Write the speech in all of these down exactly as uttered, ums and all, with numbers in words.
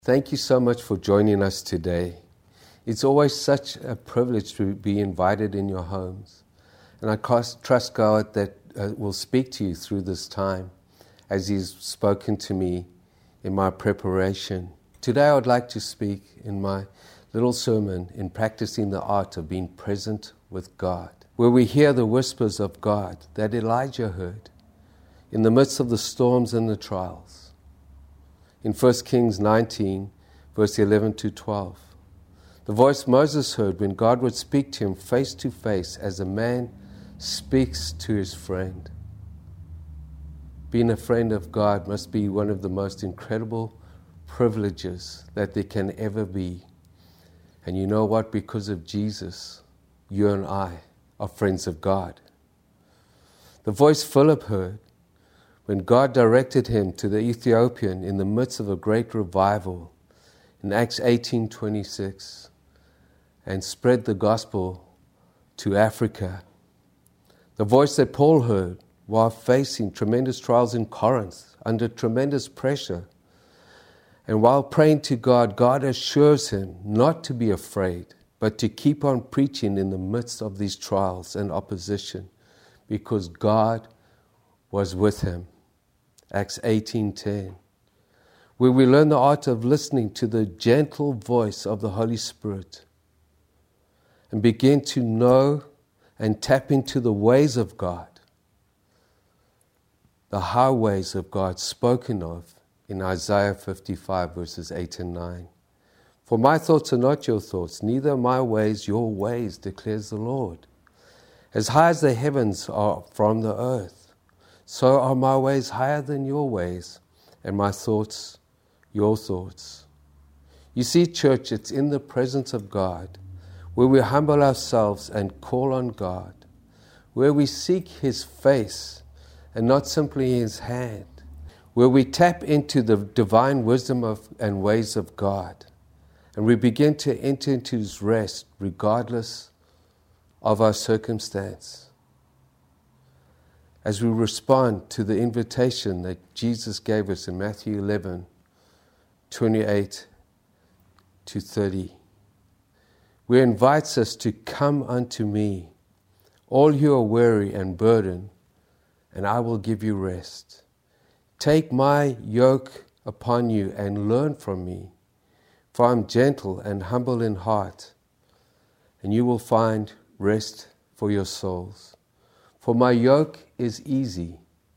Thank you so much for joining us today. It's always such a privilege to be invited in your homes. And I trust God that uh, will speak to you through this time as He's spoken to me in my preparation. Today I would like to speak in my little sermon in practicing the art of being present with God, where we hear the whispers of God that Elijah heard in the midst of the storms and the trials. In First Kings nineteen, verse eleven to twelve. The voice Moses heard when God would speak to him face to face as a man speaks to his friend. Being a friend of God must be one of the most incredible privileges that there can ever be. And you know what? Because of Jesus, you and I are friends of God. The voice Philip heard when God directed him to the Ethiopian in the midst of a great revival in Acts eighteen twenty-six and spread the gospel to Africa. The voice that Paul heard while facing tremendous trials in Corinth, under tremendous pressure. And while praying to God, God assures him not to be afraid, but to keep on preaching in the midst of these trials and opposition, because God was with him. Acts eighteen ten, where we learn the art of listening to the gentle voice of the Holy Spirit and begin to know and tap into the ways of God, the highways of God spoken of in Isaiah fifty-five, verses eight and nine. For my thoughts are not your thoughts, neither my ways your ways, declares the Lord. As high as the heavens are from the earth, so are my ways higher than your ways, and my thoughts your thoughts. You see, church, it's in the presence of God where we humble ourselves and call on God, where we seek His face and not simply His hand, where we tap into the divine wisdom of and ways of God, and we begin to enter into His rest regardless of our circumstance. As we respond to the invitation that Jesus gave us in Matthew eleven, twenty-eight to thirty, where He invites us to come unto me, all who are weary and burdened, and I will give you rest. Take my yoke upon you and learn from me, for I am gentle and humble in heart, and you will find rest for your souls. For my yoke is easy,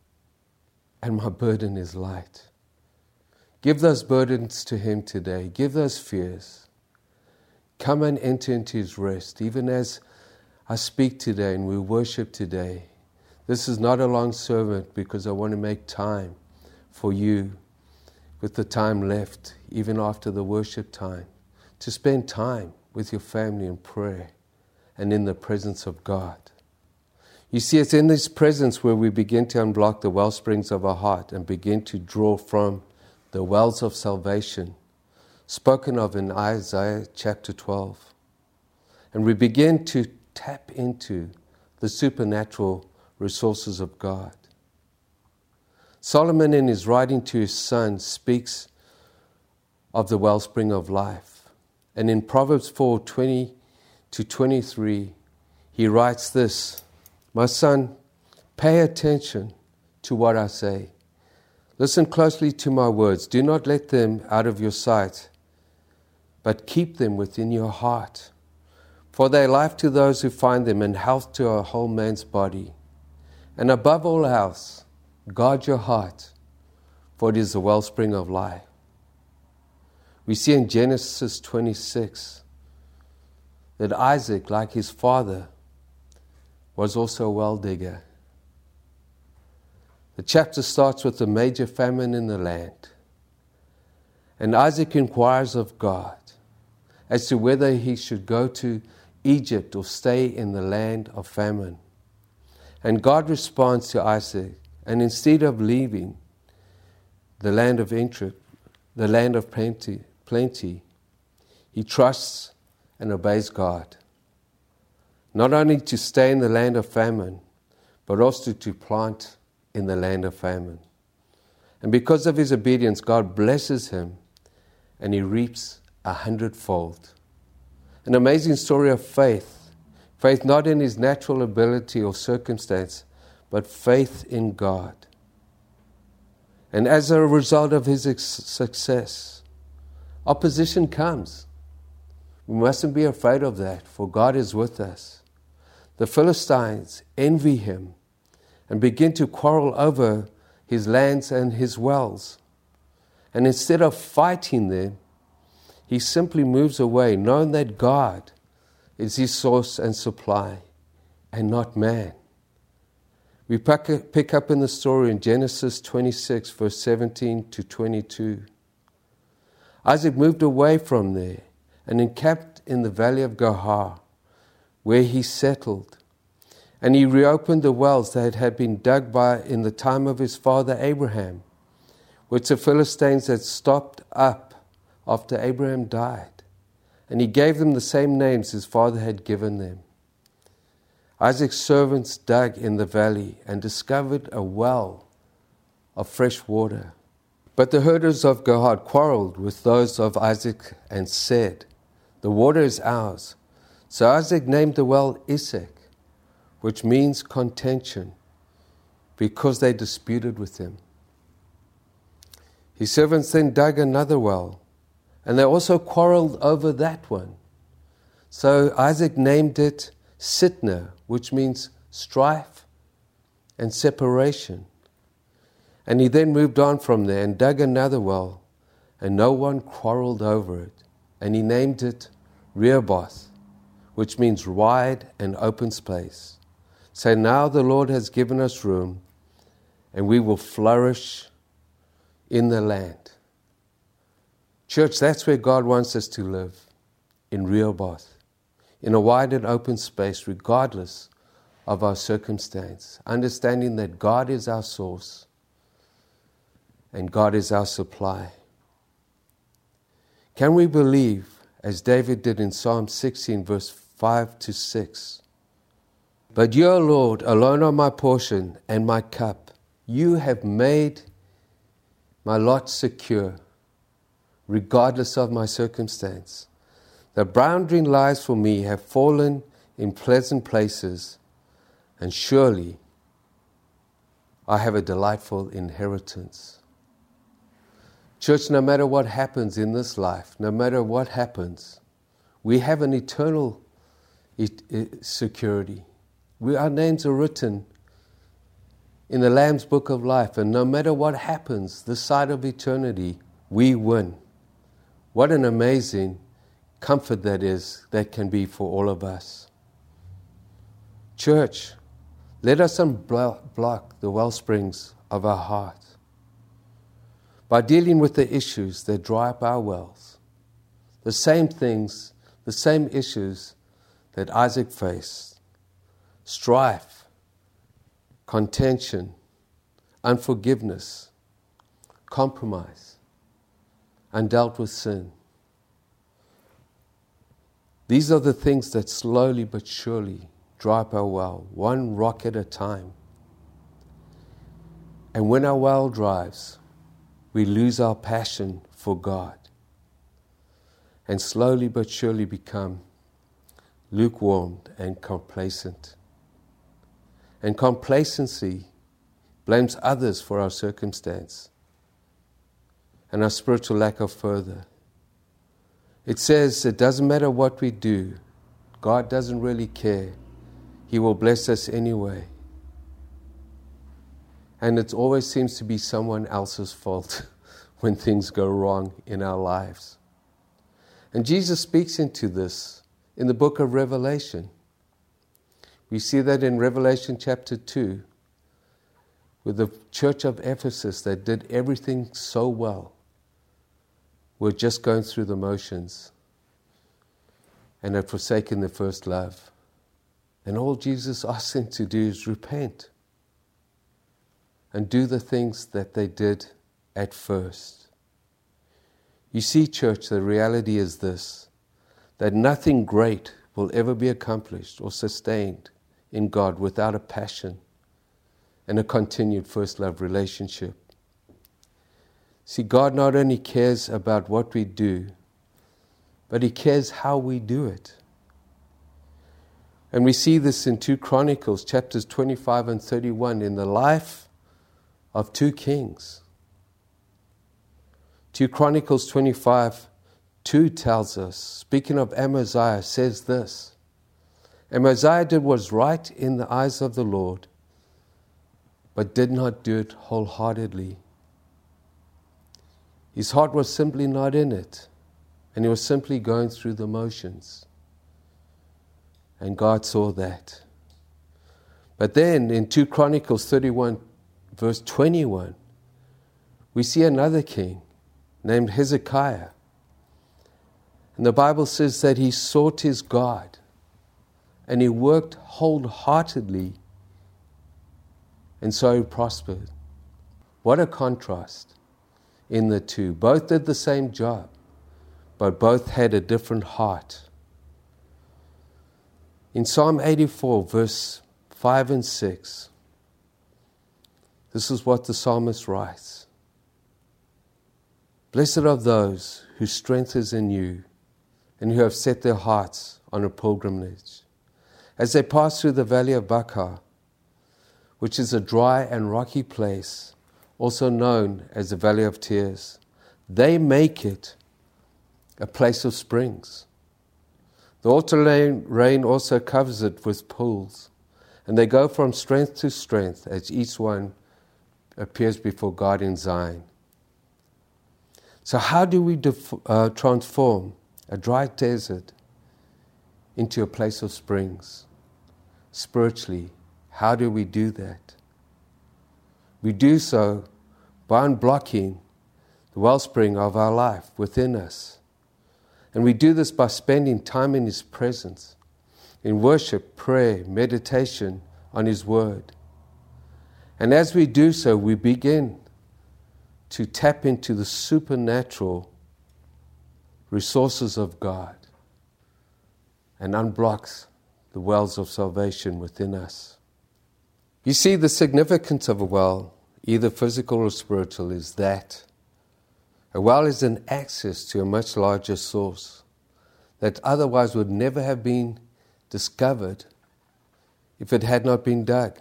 and my burden is light. Give those burdens to Him today. Give those fears. Come and enter into His rest, even as I speak today and we worship today. This is not a long sermon because I want to make time for you with the time left, even after the worship time, to spend time with your family in prayer and in the presence of God. You see, it's in this presence where we begin to unblock the well springs of our heart and begin to draw from the wells of salvation spoken of in Isaiah chapter twelve. And we begin to tap into the supernatural resources of God. Solomon, in his writing to his son, speaks of the wellspring of life. And in Proverbs four twenty to twenty-three, he writes this: My son, pay attention to what I say. Listen closely to my words. Do not let them out of your sight, but keep them within your heart. For they are life to those who find them and health to a whole man's body. And above all else, guard your heart, for it is the wellspring of life. We see in Genesis twenty-six that Isaac, like his father, was also a well digger. The chapter starts with a major famine in the land. And Isaac inquires of God as to whether he should go to Egypt or stay in the land of famine. And God responds to Isaac, and instead of leaving the land of interest, the land of plenty, plenty, he trusts and obeys God. Not only to stay in the land of famine, but also to plant in the land of famine. And because of his obedience, God blesses him and he reaps a hundredfold. An amazing story of faith. Faith not in his natural ability or circumstance, but faith in God. And as a result of his ex- success, opposition comes. We mustn't be afraid of that, for God is with us. The Philistines envy him and begin to quarrel over his lands and his wells. And instead of fighting them, he simply moves away, knowing that God is his source and supply, and not man. We pick up in the story in Genesis twenty-six, verse seventeen to twenty-two. Isaac moved away from there and encamped in the valley of Gerar, where he settled. And he reopened the wells that had been dug by in the time of his father Abraham, which the Philistines had stopped up after Abraham died. And he gave them the same names his father had given them. Isaac's servants dug in the valley and discovered a well of fresh water. But the herders of Gerar quarreled with those of Isaac and said, "The water is ours." So Isaac named the well Isaac, which means contention, because they disputed with him. His servants then dug another well, and they also quarreled over that one. So Isaac named it Sitnah, which means strife and separation. And he then moved on from there and dug another well, and no one quarreled over it. And he named it Rehoboth, which means wide and open space. So now the Lord has given us room, and we will flourish in the land. Church, that's where God wants us to live, in Rehoboth, in a wide and open space, regardless of our circumstance, understanding that God is our source and God is our supply. Can we believe, as David did in Psalm sixteen, verse five to six, "But you, O Lord, alone are my portion and my cup. You have made my lot secure, regardless of my circumstance. The boundary lines for me have fallen in pleasant places, and surely I have a delightful inheritance." Church, no matter what happens in this life, no matter what happens, we have an eternal security. We, our names are written in the Lamb's Book of Life, and no matter what happens, this side of eternity, we win. What an amazing comfort that is, that can be for all of us. Church, let us unblock the well springs of our heart by dealing with the issues that dry up our wells. The same things, the same issues that Isaac faced. Strife, contention, unforgiveness, compromise, undealt with sin. These are the things that slowly but surely dry up our well, one rock at a time. And when our well dries, we lose our passion for God and slowly but surely become lukewarm and complacent. And complacency blames others for our circumstance and our spiritual lack of further. It says it doesn't matter what we do, God doesn't really care. He will bless us anyway. And it always seems to be someone else's fault when things go wrong in our lives. And Jesus speaks into this in the book of Revelation. We see that in Revelation chapter two, with the church of Ephesus that did everything so well, were just going through the motions and had forsaken their first love. And all Jesus asks them to do is repent and do the things that they did at first. You see, church, the reality is this, that nothing great will ever be accomplished or sustained in God without a passion and a continued first love relationship. See, God not only cares about what we do, but He cares how we do it. And we see this in two Chronicles, chapters twenty-five and thirty-one, in the life of two kings. two Chronicles twenty-five, two tells us, speaking of Amaziah, says this: Amaziah did what was right in the eyes of the Lord, but did not do it wholeheartedly. His heart was simply not in it, and he was simply going through the motions. And God saw that. But then in two Chronicles thirty-one, verse twenty-one, we see another king named Hezekiah. And the Bible says that he sought his God and he worked wholeheartedly, and so he prospered. What a contrast in the two. Both did the same job, but both had a different heart. In Psalm eighty-four, verse five and six, this is what the psalmist writes: Blessed are those whose strength is in you, and who have set their hearts on a pilgrimage. As they pass through the valley of Baca, which is a dry and rocky place, also known as the Valley of Tears, they make it a place of springs. The autumn rain also covers it with pools, and they go from strength to strength as each one appears before God in Zion. So how do we def- uh, transform a dry desert into a place of springs? Spiritually, how do we do that? We do so by unblocking the wellspring of our life within us. And we do this by spending time in His presence, in worship, prayer, meditation on His Word. And as we do so, we begin to tap into the supernatural resources of God and unblocks the wells of salvation within us. You see, the significance of a well, either physical or spiritual, is that a well is an access to a much larger source that otherwise would never have been discovered if it had not been dug.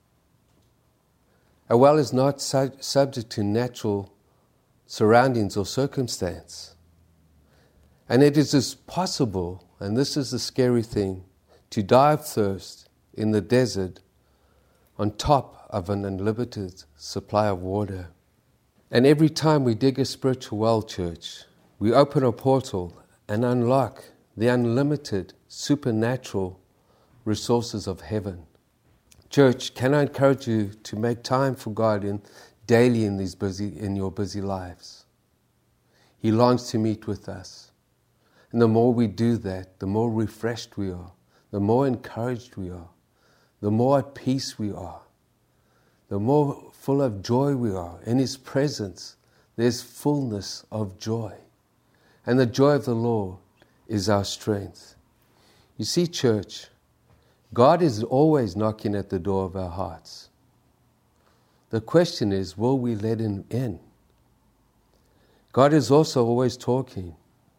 A well is not su- subject to natural surroundings or circumstance. And it is possible, and this is the scary thing, to die of thirst in the desert on top of an unlimited supply of water. And every time we dig a spiritual well, church, we open a portal and unlock the unlimited supernatural resources of heaven. Church, can I encourage you to make time for God in, daily in these busy in your busy lives? He longs to meet with us. And the more we do that, the more refreshed we are, the more encouraged we are, the more at peace we are, the more full of joy we are. In His presence, there's fullness of joy. And the joy of the Lord is our strength. You see, church, God is always knocking at the door of our hearts. The question is, will we let Him in? God is also always talking.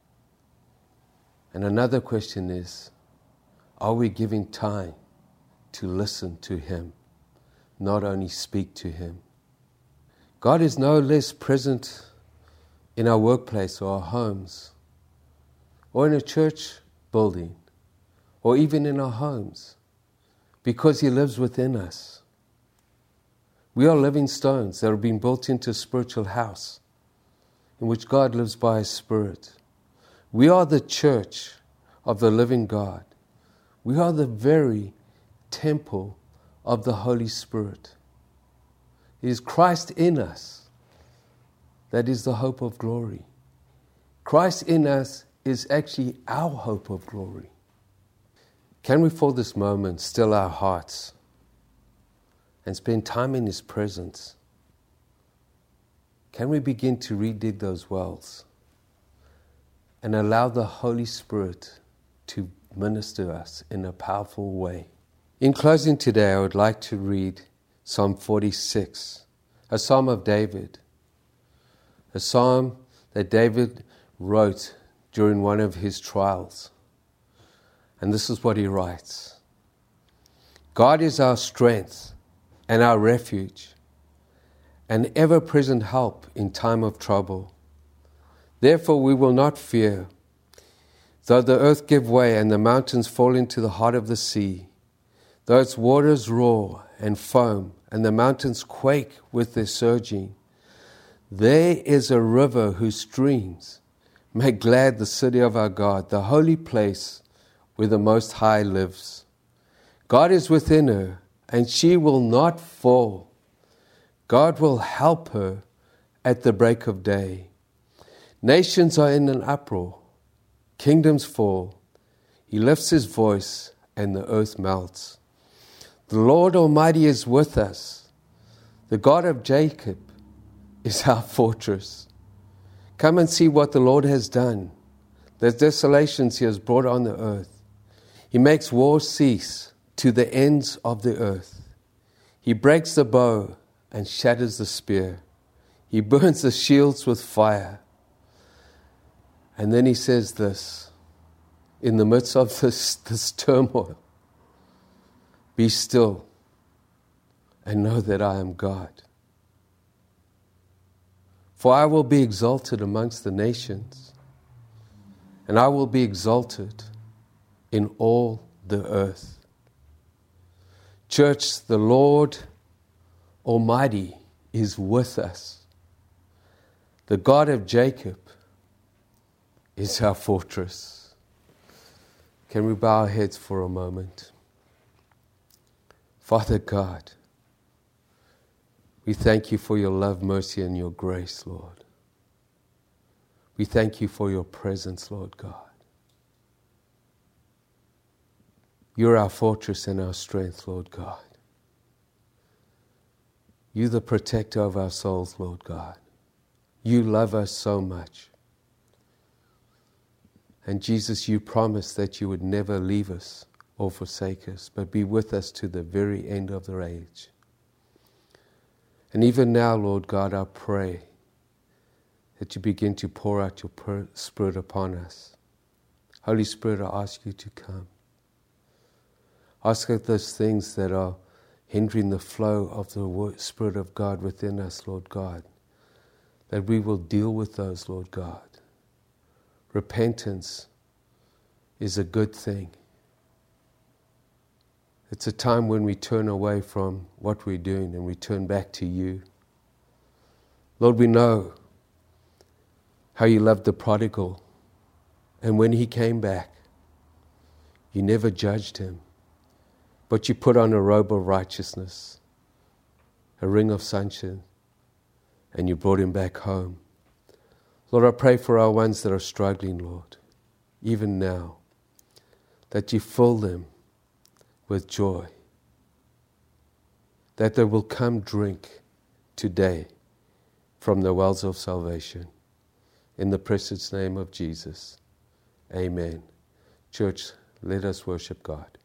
And another question is, are we giving time to listen to Him, not only speak to Him? God is no less present in our workplace or our homes, or in a church building, or even in our homes, because He lives within us. We are living stones that are being built into a spiritual house in which God lives by His Spirit. We are the church of the living God. We are the very temple of the Holy Spirit. It is Christ in us that is the hope of glory. Christ in us is actually our hope of glory. Can we, for this moment, still our hearts and spend time in His presence? Can we begin to redig those wells and allow the Holy Spirit to minister us in a powerful way? In closing today, I would like to read Psalm forty-six, a psalm of David, a psalm that David wrote during one of his trials. And this is what he writes. God is our strength and our refuge, an ever-present help in time of trouble. Therefore we will not fear, though the earth give way and the mountains fall into the heart of the sea, though its waters roar and foam and the mountains quake with their surging. There is a river whose streams make glad the city of our God, the holy place where the Most High lives. God is within her, and she will not fall. God will help her at the break of day. Nations are in an uproar. Kingdoms fall. He lifts his voice, and the earth melts. The Lord Almighty is with us. The God of Jacob is our fortress. Come and see what the Lord has done. The desolations he has brought on the earth. He makes war cease to the ends of the earth. He breaks the bow and shatters the spear. He burns the shields with fire. And then he says this, in the midst of this, this turmoil, be still and know that I am God. For I will be exalted amongst the nations, and I will be exalted in all the earth. Church, the Lord Almighty is with us. The God of Jacob is our fortress. Can we bow our heads for a moment? Father God, we thank you for your love, mercy, and your grace, Lord. We thank you for your presence, Lord God. You're our fortress and our strength, Lord God. You're the protector of our souls, Lord God. You love us so much. And Jesus, you promised that you would never leave us or forsake us, but be with us to the very end of the age. And even now, Lord God, I pray that you begin to pour out your Spirit upon us. Holy Spirit, I ask you to come. Ask of those things that are hindering the flow of the Spirit of God within us, Lord God, that we will deal with those, Lord God. Repentance is a good thing. It's a time when we turn away from what we're doing and we turn back to you. Lord, we know how you loved the prodigal, and when he came back, you never judged him, but you put on a robe of righteousness, a ring of sunshine, and you brought him back home. Lord, I pray for our ones that are struggling, Lord, even now, that you fill them with joy, that they will come drink today from the wells of salvation. In the precious name of Jesus, amen. Church, let us worship God.